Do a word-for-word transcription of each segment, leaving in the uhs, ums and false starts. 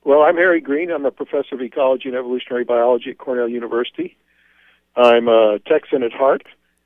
Well, I'm Harry Green. I'm a professor of ecology and evolutionary biology at Cornell University. I'm a Texan at heart,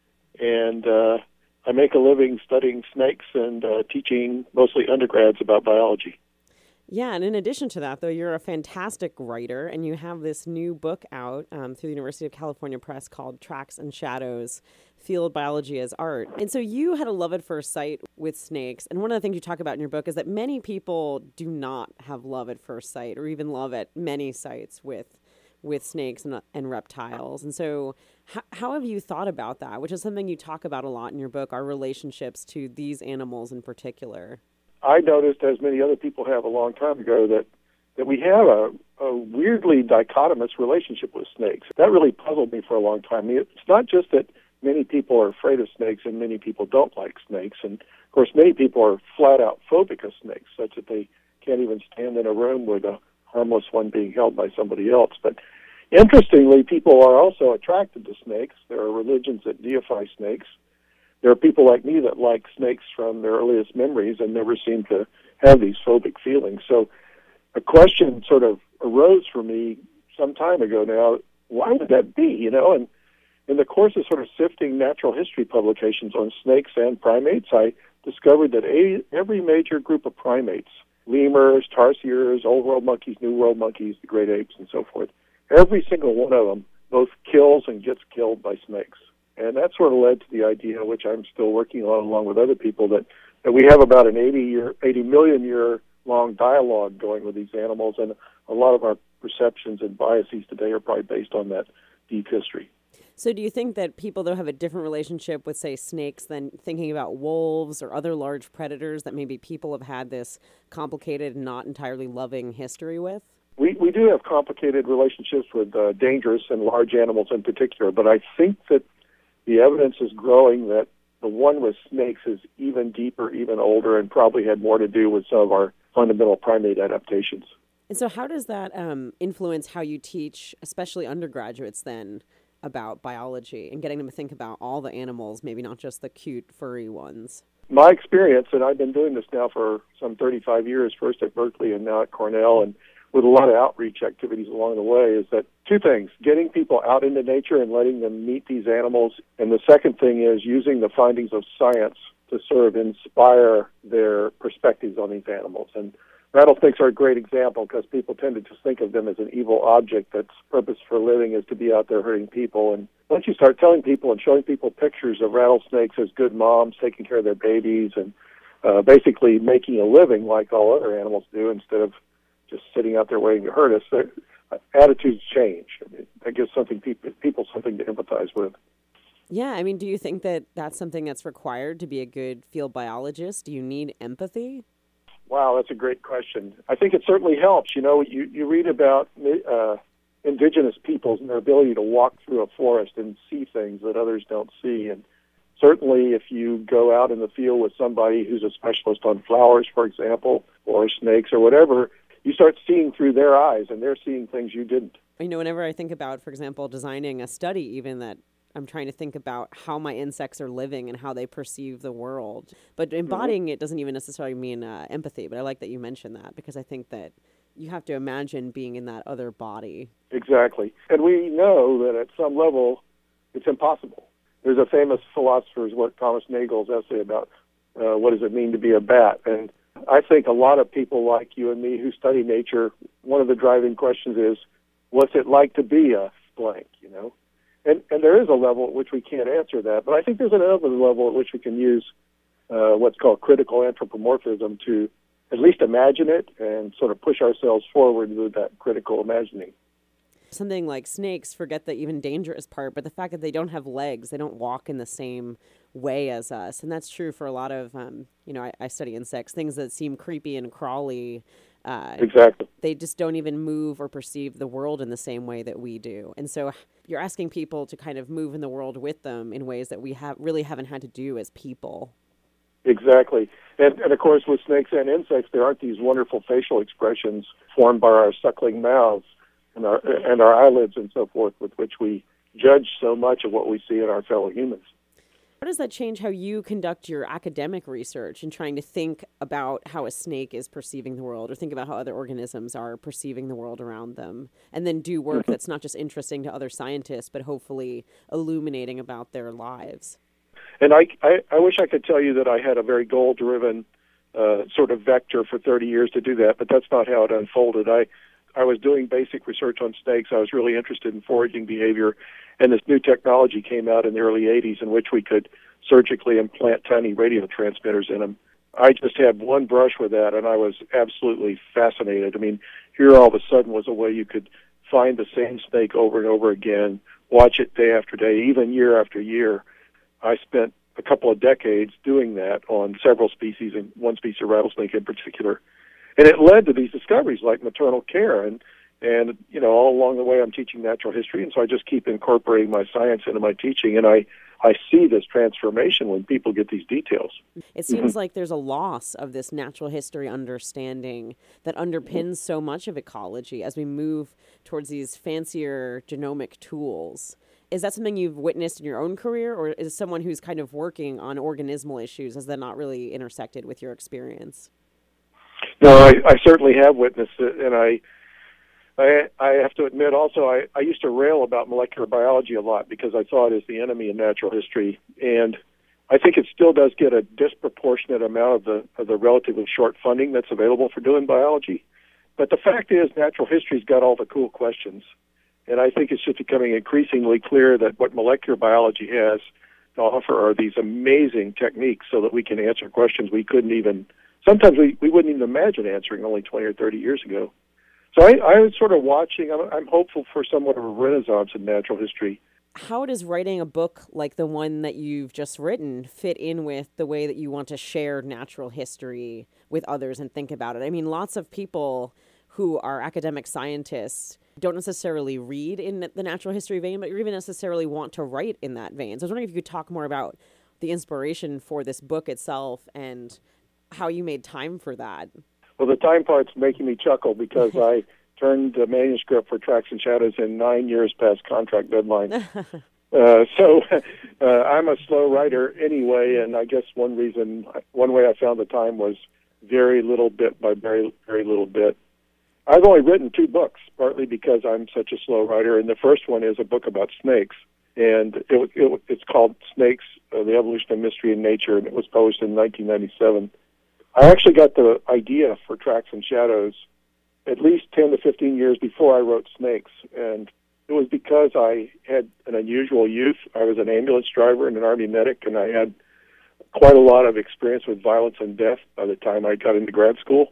and uh, I make a living studying snakes and uh, teaching mostly undergrads about biology. Yeah, and in addition to that, though, you're a fantastic writer, and you have this new book out um, through the University of California Press called Tracks and Shadows, Field Biology as Art. And so you had a love at first sight with snakes, and one of the things you talk about in your book is that many people do not have love at first sight or even love at many sights with with snakes and, and reptiles. And so how, how have you thought about that, which is something you talk about a lot in your book, our relationships to these animals in particular? I noticed, as many other people have a long time ago, that, that we have a, a weirdly dichotomous relationship with snakes. That really puzzled me for a long time. I mean, it's not just that many people are afraid of snakes and many people don't like snakes. And, of course, many people are flat-out phobic of snakes, such that they can't even stand in a room with a harmless one being held by somebody else. But interestingly, people are also attracted to snakes. There are religions that deify snakes. There are people like me that like snakes from their earliest memories and never seem to have these phobic feelings. So a question sort of arose for me some time ago now, why would that be, you know? And in the course of sort of sifting natural history publications on snakes and primates, I discovered that a, every major group of primates, lemurs, tarsiers, old world monkeys, new world monkeys, the great apes, and so forth, every single one of them both kills and gets killed by snakes. And that sort of led to the idea, which I'm still working on along with other people, that, that we have about an eighty year, eighty million year long dialogue going with these animals, and a lot of our perceptions and biases today are probably based on that deep history. So do you think that people, though, have a different relationship with, say, snakes than thinking about wolves or other large predators that maybe people have had this complicated, not entirely loving history with? We we do have complicated relationships with uh, dangerous and large animals in particular, but I think that the evidence is growing that the one with snakes is even deeper, even older, and probably had more to do with some of our fundamental primate adaptations. And so how does that um, influence how you teach, especially undergraduates then, about biology and getting them to think about all the animals, maybe not just the cute, furry ones? My experience, and I've been doing this now for some thirty-five years, first at Berkeley and now at Cornell, and with a lot of outreach activities along the way, is that two things: getting people out into nature and letting them meet these animals, and the second thing is using the findings of science to sort of inspire their perspectives on these animals. And rattlesnakes are a great example because people tend to just think of them as an evil object that's purpose for living is to be out there hurting people. And once you start telling people and showing people pictures of rattlesnakes as good moms taking care of their babies and uh, basically making a living like all other animals do instead of just sitting out there waiting to hurt us, their attitudes change. I mean, that gives something people, people something to empathize with. Yeah, I mean, do you think that that's something that's required to be a good field biologist? Do you need empathy? Wow, that's a great question. I think it certainly helps. You know, you, you read about uh, indigenous peoples and their ability to walk through a forest and see things that others don't see. And certainly if you go out in the field with somebody who's a specialist on flowers, for example, or snakes or whatever, you start seeing through their eyes, and they're seeing things you didn't. You know, whenever I think about, for example, designing a study, even that I'm trying to think about how my insects are living and how they perceive the world. But embodying mm-hmm. it doesn't even necessarily mean uh, empathy, but I like that you mentioned that because I think that you have to imagine being in that other body. Exactly. And we know that at some level it's impossible. There's a famous philosopher's work, Thomas Nagel's essay about uh, what does it mean to be a bat, and I think a lot of people like you and me who study nature, one of the driving questions is, what's it like to be a blank, you know? And and there is a level at which we can't answer that, but I think there's another level at which we can use uh, what's called critical anthropomorphism to at least imagine it and sort of push ourselves forward with that critical imagining. Something like snakes, forget the even dangerous part, but the fact that they don't have legs, they don't walk in the same way as us. And that's true for a lot of, um, you know, I, I study insects, things that seem creepy and crawly. Uh, exactly. They just don't even move or perceive the world in the same way that we do. And so you're asking people to kind of move in the world with them in ways that we have really haven't had to do as people. Exactly. And, and of course, with snakes and insects, there aren't these wonderful facial expressions formed by our suckling mouths and our, and our eyelids and so forth with which we judge so much of what we see in our fellow humans. How does that change how you conduct your academic research and trying to think about how a snake is perceiving the world or think about how other organisms are perceiving the world around them, and then do work that's not just interesting to other scientists, but hopefully illuminating about their lives? And I, I, I wish I could tell you that I had a very goal-driven uh, sort of vector for thirty years to do that, but that's not how it unfolded. I, I was doing basic research on snakes. I was really interested in foraging behavior, and this new technology came out in the early eighties in which we could surgically implant tiny radio transmitters in them. I just had one brush with that, and I was absolutely fascinated. I mean, here all of a sudden was a way you could find the same snake over and over again, watch it day after day, even year after year. I spent a couple of decades doing that on several species, and one species of rattlesnake in particular. And it led to these discoveries like maternal care. And, and you know, all along the way I'm teaching natural history, and so I just keep incorporating my science into my teaching, and I, I see this transformation when people get these details. It seems mm-hmm. like there's a loss of this natural history understanding that underpins so much of ecology as we move towards these fancier genomic tools. Is that something you've witnessed in your own career, or is someone who's kind of working on organismal issues, has that not really intersected with your experience? No, I, I certainly have witnessed it, and I, I, I have to admit also I, I used to rail about molecular biology a lot because I saw it as the enemy in natural history, and I think it still does get a disproportionate amount of the of the relatively short funding that's available for doing biology. But the fact is, natural history's got all the cool questions. And I think it's just becoming increasingly clear that what molecular biology has to offer are these amazing techniques so that we can answer questions we couldn't even, sometimes we, we wouldn't even imagine answering only twenty or thirty years ago. So I, I was sort of watching, I'm, I'm hopeful for somewhat of a renaissance in natural history. How does writing a book like the one that you've just written fit in with the way that you want to share natural history with others and think about it? I mean, lots of people who are academic scientists don't necessarily read in the natural history vein, but even necessarily want to write in that vein. So I was wondering if you could talk more about the inspiration for this book itself and how you made time for that. Well, the time part's making me chuckle because I turned the manuscript for Tracks and Shadows in nine years past contract deadline. uh, so uh, I'm a slow writer anyway, and I guess one reason, one way I found the time was very little bit by very, very little bit. I've only written two books, partly because I'm such a slow writer, and the first one is a book about snakes, and it, it, it's called Snakes, uh, The Evolution of Mystery in Nature, and it was published in nineteen ninety-seven. I actually got the idea for Tracks and Shadows at least ten to fifteen years before I wrote Snakes, and it was because I had an unusual youth. I was an ambulance driver and an Army medic, and I had quite a lot of experience with violence and death by the time I got into grad school.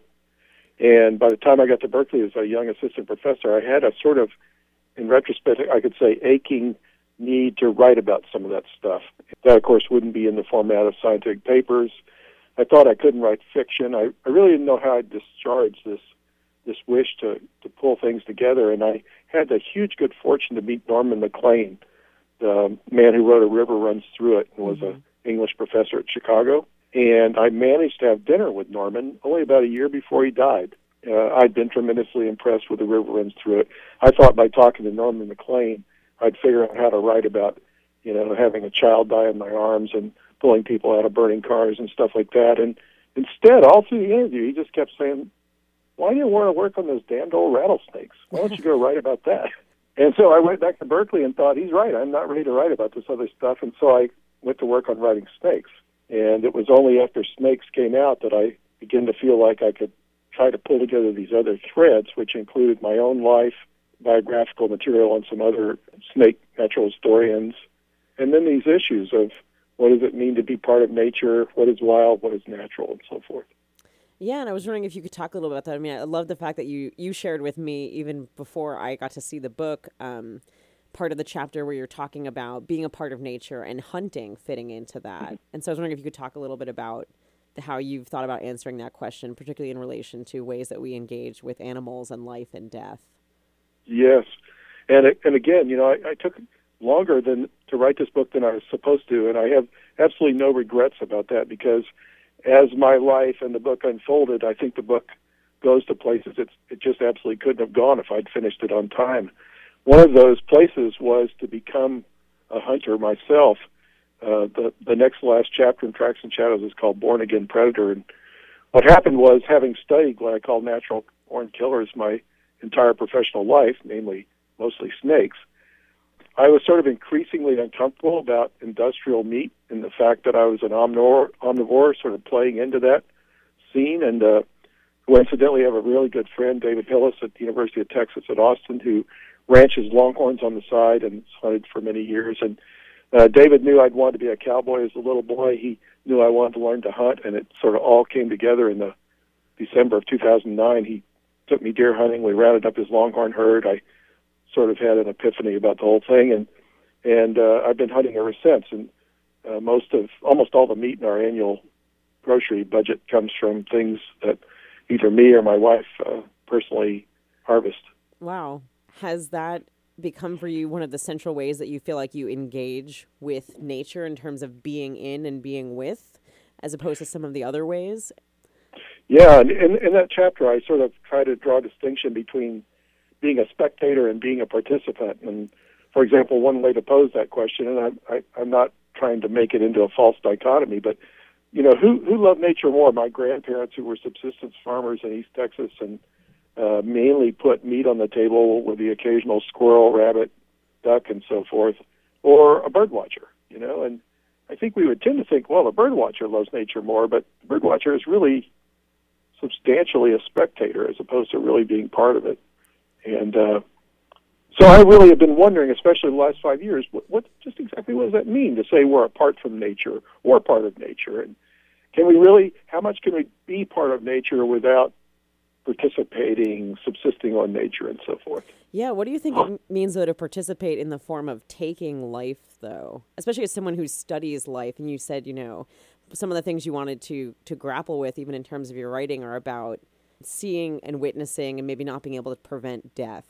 And by the time I got to Berkeley as a young assistant professor, I had a sort of, in retrospect, I could say, aching need to write about some of that stuff. That, of course, wouldn't be in the format of scientific papers. I thought I couldn't write fiction. I, I really didn't know how I'd discharge this this wish to, to pull things together. And I had the huge good fortune to meet Norman Maclean, the man who wrote A River Runs Through It and was mm-hmm. an English professor at Chicago. And I managed to have dinner with Norman only about a year before he died. Uh, I'd been tremendously impressed with The River Runs Through It. I thought by talking to Norman Maclean, I'd figure out how to write about, you know, having a child die in my arms and pulling people out of burning cars and stuff like that. And instead, all through the interview, he just kept saying, why do you want to work on those damned old rattlesnakes? Why don't you go write about that? And so I went back to Berkeley and thought, he's right, I'm not ready to write about this other stuff. And so I went to work on writing Snakes. And it was only after Snakes came out that I began to feel like I could try to pull together these other threads, which included my own life, biographical material on some other snake natural historians, and then these issues of what does it mean to be part of nature, what is wild, what is natural, and so forth. Yeah, and I was wondering if you could talk a little about that. I mean, I love the fact that you, you shared with me, even before I got to see the book, um, part of the chapter where you're talking about being a part of nature and hunting fitting into that. Mm-hmm. And so I was wondering if you could talk a little bit about the, how you've thought about answering that question, particularly in relation to ways that we engage with animals and life and death. Yes. And and again, you know, I, I took longer than to write this book than I was supposed to, and I have absolutely no regrets about that because as my life and the book unfolded, I think the book goes to places it's, it just absolutely couldn't have gone if I'd finished it on time. One of those places was to become a hunter myself. uh, the the next last chapter in Tracks and Shadows is called Born Again Predator. And what happened was, having studied what I call natural born killers my entire professional life, namely mostly snakes, I was sort of increasingly uncomfortable about industrial meat and the fact that I was an omnivore, omnivore sort of playing into that scene. And uh, coincidentally, I have a really good friend, David Hillis, at the University of Texas at Austin, who ranches longhorns on the side and hunted for many years. And uh, David knew I'd wanted to be a cowboy as a little boy. He knew I wanted to learn to hunt, and it sort of all came together in the December of two thousand nine. He took me deer hunting. We rounded up his longhorn herd. I sort of had an epiphany about the whole thing, and and uh, I've been hunting ever since. And uh, most of, almost all the meat in our annual grocery budget comes from things that either me or my wife uh, personally harvest. Wow. Has that become for you one of the central ways that you feel like you engage with nature in terms of being in and being with, as opposed to some of the other ways? Yeah, and in, in that chapter, I sort of try to draw a distinction between being a spectator and being a participant. And, for example, one way to pose that question, and I'm, I, I'm not trying to make it into a false dichotomy, but, you know, who, who loved nature more? My grandparents, who were subsistence farmers in East Texas and uh, mainly put meat on the table with the occasional squirrel, rabbit, duck, and so forth, or a bird watcher, you know? And I think we would tend to think, well, a bird watcher loves nature more, but the bird watcher is really substantially a spectator as opposed to really being part of it. And uh, so I really have been wondering, especially in the last five years, what, what just exactly what does that mean to say we're apart from nature or part of nature? And can we really, how much can we be part of nature without participating, subsisting on nature, and so forth? Yeah, what do you think it means, though, to participate in the form of taking life, though? Especially as someone who studies life, and you said, you know, some of the things you wanted to to grapple with, even in terms of your writing, are about seeing and witnessing and maybe not being able to prevent death.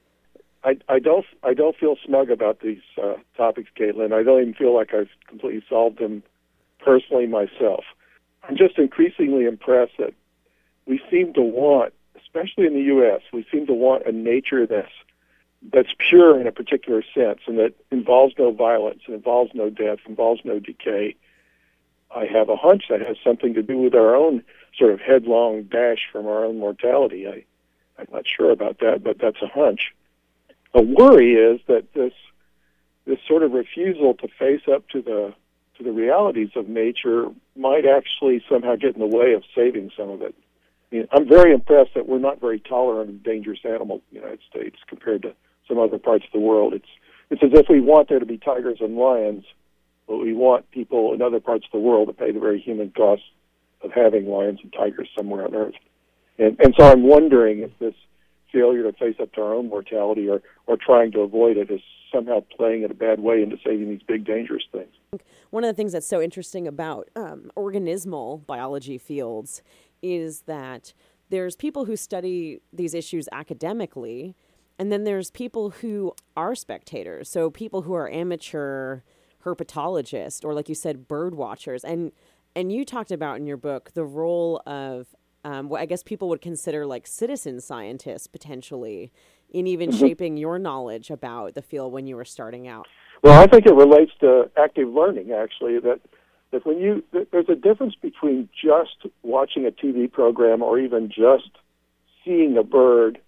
I, I don't I don't feel smug about these uh, topics, Caitlin. I don't even feel like I've completely solved them personally myself. I'm just increasingly impressed that we seem to want, especially in the U S, we seem to want a nature that's that's pure in a particular sense and that involves no violence, and involves no death, involves no decay. I have a hunch that has something to do with our own sort of headlong dash from our own mortality. I, I'm not sure about that, but that's a hunch. A worry is that this this sort of refusal to face up to the to the realities of nature might actually somehow get in the way of saving some of it. I mean, I'm very impressed that we're not very tolerant of dangerous animals in the United States compared to some other parts of the world. It's it's as if we want there to be tigers and lions, but we want people in other parts of the world to pay the very human cost of having lions and tigers somewhere on Earth. And and so I'm wondering if this failure to face up to our own mortality or, or trying to avoid it is somehow playing in a bad way into saving these big dangerous things. One of the things that's so interesting about um, organismal biology fields is that there's people who study these issues academically, and then there's people who are spectators. So people who are amateur herpetologists, or like you said, bird watchers. And and you talked about in your book the role of um, what I guess people would consider like citizen scientists potentially in even mm-hmm. shaping your knowledge about the field when you were starting out. Well, I think it relates to active learning, actually, that that when you, there's a difference between just watching a T V program or even just seeing a bird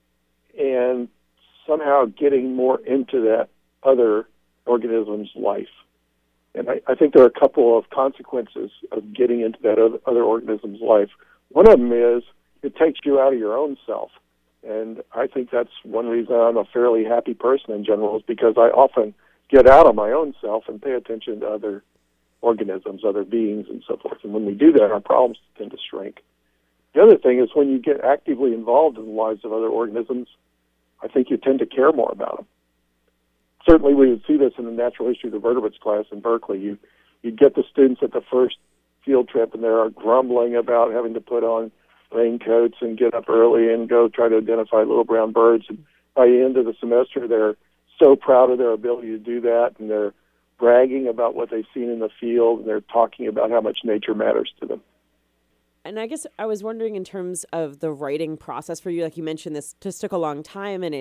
and somehow getting more into that other organism's life. And I, I think there are a couple of consequences of getting into that other, other organism's life. One of them is it takes you out of your own self. And I think that's one reason I'm a fairly happy person in general, is because I often get out of my own self and pay attention to other organisms, other beings, and so forth. And when we do that, our problems tend to shrink. The other thing is when you get actively involved in the lives of other organisms, I think you tend to care more about them. Certainly we would see this in the natural history of the vertebrates class in Berkeley. You, you'd get the students at the first field trip, and they're grumbling about having to put on raincoats and get up early and go try to identify little brown birds. And by the end of the semester, they're so proud of their ability to do that, and they're bragging about what they've seen in the field, and they're talking about how much nature matters to them. And I guess I was wondering in terms of the writing process for you, like you mentioned, this just took a long time, and it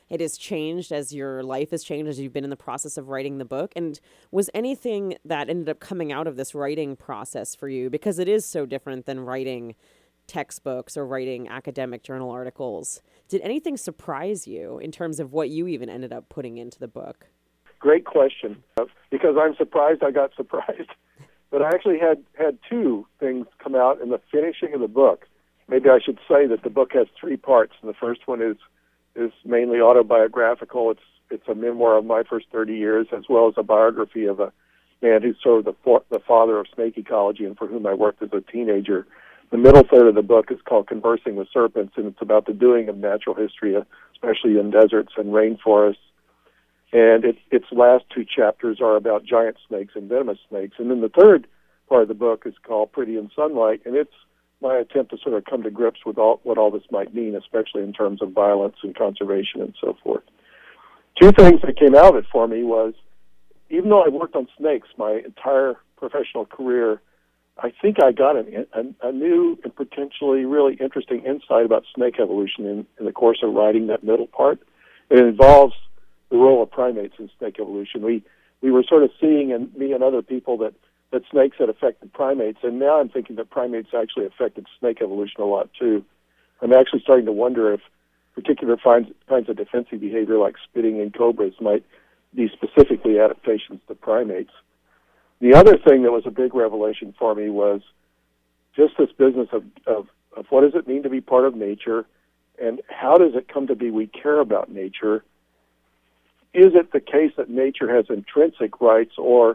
it has changed as your life has changed, as you've been in the process of writing the book? And was anything that ended up coming out of this writing process for you, because it is so different than writing textbooks or writing academic journal articles, did anything surprise you in terms of what you even ended up putting into the book? Great question. Because I'm surprised I got surprised. But I actually had, had two things come out in the finishing of the book. Maybe I should say that the book has three parts. And the first one is is mainly autobiographical. It's it's a memoir of my first thirty years, as well as a biography of a man who's sort of the, for, the father of snake ecology and for whom I worked as a teenager. The middle third of the book is called Conversing with Serpents, and it's about the doing of natural history, especially in deserts and rainforests. And it, its last two chapters are about giant snakes and venomous snakes. And then the third part of the book is called Pretty in Sunlight, and it's my attempt to sort of come to grips with all, what all this might mean, especially in terms of violence and conservation and so forth. Two things that came out of it for me was, even though I worked on snakes my entire professional career, I think I got an, a, a new and potentially really interesting insight about snake evolution in, in the course of writing that middle part. It involves the role of primates in snake evolution. We we were sort of seeing, and me and other people, that, that snakes had affected primates, and now I'm thinking that primates actually affected snake evolution a lot too. I'm actually starting to wonder if particular kinds, kinds of defensive behavior like spitting in cobras might be specifically adaptations to primates. The other thing that was a big revelation for me was just this business of, of, of what does it mean to be part of nature, and how does it come to be we care about nature? Is it the case that nature has intrinsic rights, or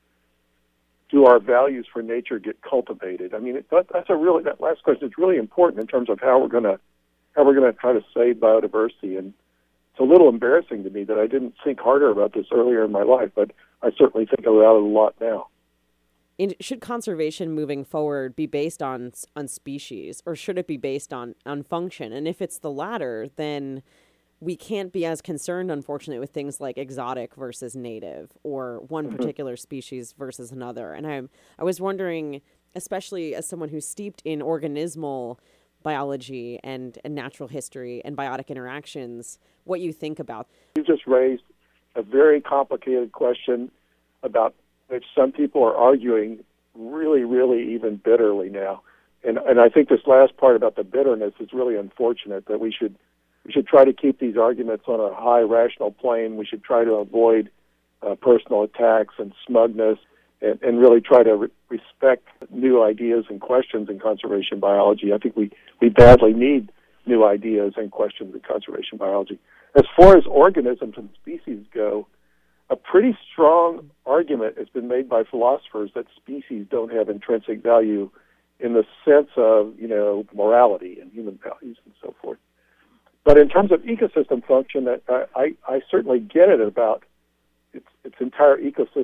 do our values for nature get cultivated? I mean, it, that, that's a really that last question is really important in terms of how we're going to how we're going to try to save biodiversity. And it's a little embarrassing to me that I didn't think harder about this earlier in my life, but I certainly think about it a lot now. And should conservation moving forward be based on on species, or should it be based on on function? And if it's the latter, then we can't be as concerned, unfortunately, with things like exotic versus native, or one mm-hmm. particular species versus another. And I I was wondering, especially as someone who's steeped in organismal biology and, and natural history and biotic interactions, what you think about. You just raised a very complicated question about which some people are arguing really, really even bitterly now. And and I think this last part about the bitterness is really unfortunate, that we should We should try to keep these arguments on a high rational plane. We should try to avoid uh, personal attacks and smugness, and, and really try to re- respect new ideas and questions in conservation biology. I think we, we badly need new ideas and questions in conservation biology. As far as organisms and species go, a pretty strong argument has been made by philosophers that species don't have intrinsic value in the sense of, you know, morality and human values and so forth. But in terms of ecosystem function, I, I, I certainly get it about its, its entire ecosystem